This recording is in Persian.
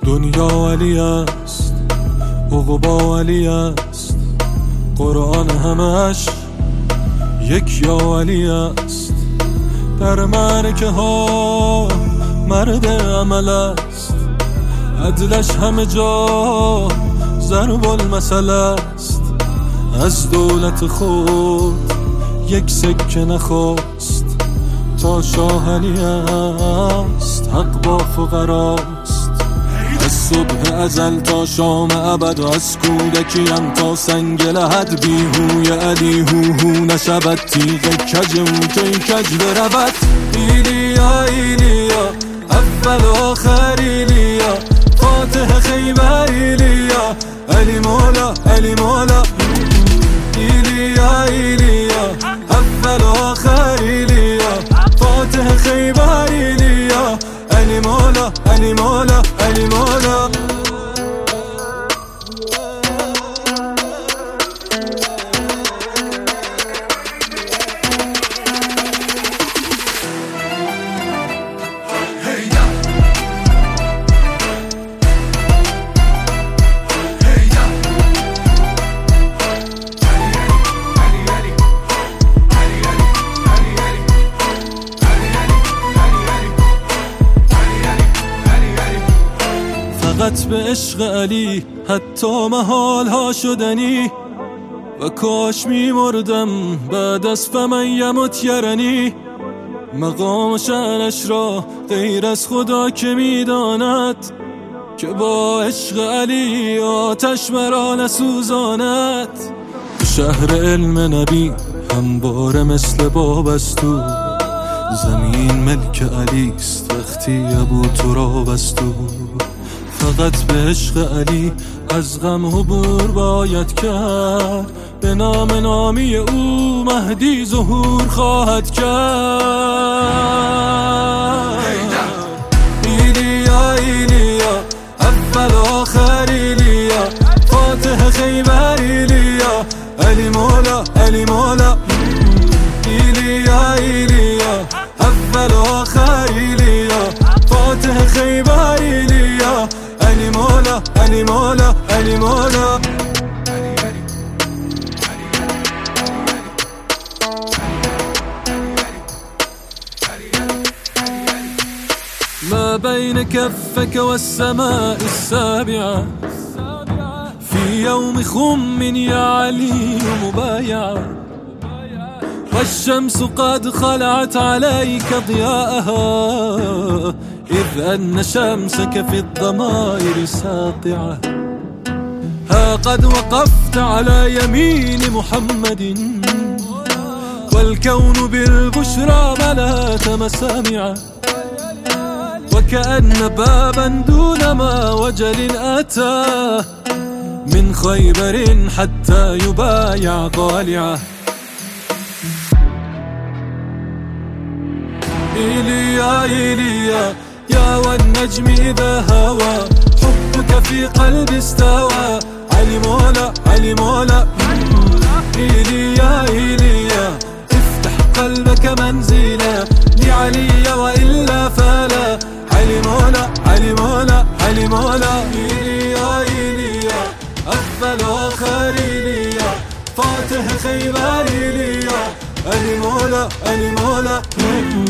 دنیا علی است، عقبا علی است، قرآن همش یک یا علی است. در معرکه ها مرد عمل است، عدلش همه جا ضرب المثل است. از دولت خود یک سکه نخواست، تا شاه علی است، حق با فقراست. از صبح ازل تا شام ابد و از کودکیم تا سنگ لحد، بیهوی علی هو نشود، تیغ کج او کی کج برود. ایلیا ایلیا اول و آخر ایلیا، فاتح خیبر ایلیا، علی مولا علی مولا. ایلیا ایلیا اول و آخر ایلیا، فاتح خیبر ایلیا، علی مولا علی مولا علی مولا. فقط به عشق علی حتی محال ها شدنی، و کاش می مردم بعد از فمن یمت یرنی. مقام شأنش را غیر از خدا که می داند، که با عشق علی آتش مرا نسوزاند. شهر علم نبی همواره مثل باب است او، زمین ملک علی است وقتی ابو تراب است او. فقط به عشق علی از غم عبور باید کرد، به نام نامی او مهدی ظهور خواهد کرد. ایلیا ایلیا اول و آخر ایلیا، فاتح خیبر ایلیا، علی مولا علی مولا. ایلیا ایلیا اول و آخر ایلیا، فاتح خیبر ایلیا، علی مولا علی مولا علی مولا. ما بين كفك والسماء السابعة، في يوم خم يا علي مبايعة، والشمس قد خلعت عليك ضياءها، إذ أن شمسك في الضمائر ساطعة. ها قد وقفت على يمين محمد، والكون بالبشرى ملأت مسامعه، وكأن بابا دون ما وجل أتى، من خيبر حتى يبايع طالعه. إيليا إيليا يا والنجم إذا هوى، حبك في قلبي استوى، علي مولا علي مولا. إيليا إيليا افتح قلبك منزلا لعلي، وإلا فلا، علي مولا علي مولا علي مولا. إيليا إيليا أول وآخر إيليا، فاتح خيبر إيليا، علي مولا علي مولا.